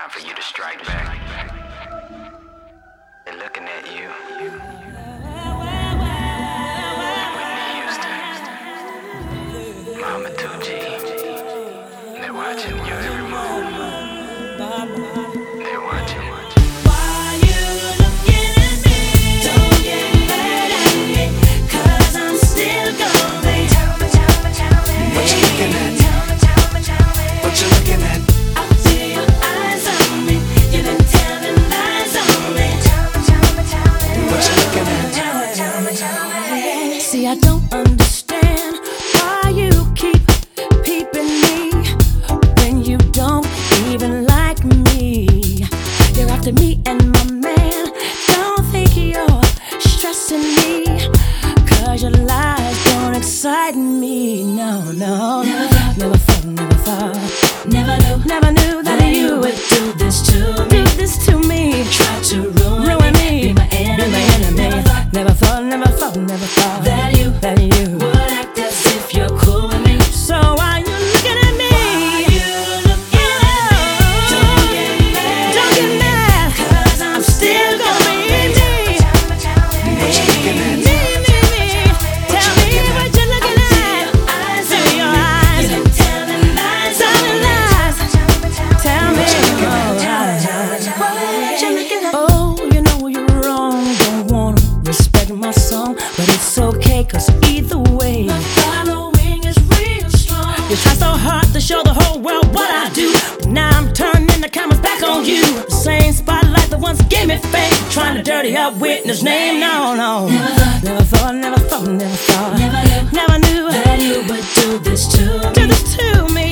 time for you to strike back. They're looking at you. Whitney Houston, Mama 2G. They're watching your every move. They're watching. Why you looking at me? Don't get mad at me, 'cause I'm still going. What you looking at? What you looking at? I see your eyes on me. You've been telling lies on me. What you looking at? See, I don't understand why you keep peeping me when you don't even like me. You're after me and my man. Don't think you're stressing me, 'cause your lies don't excite me. No, never thought, never knew that you would do this to me. Try to ruin me, be my enemy. Never thought that you would act as if you're cool with me. So why you looking at me? Don't get mad, 'cause I'm still gonna be me. What you looking at? Me. Tell me what you're looking at. See your eyes, you've been telling lies. Tell me oh, you know you're wrong. Don't wanna respect my song, but it's okay, 'cause either way, my following is real strong. You try so hard to show the whole world what I do, but now I'm turning the cameras back on you. The same spotlight that once gave me fame, trying to dirty up Whitney's name. No. Never thought, never knew That you would do this to me.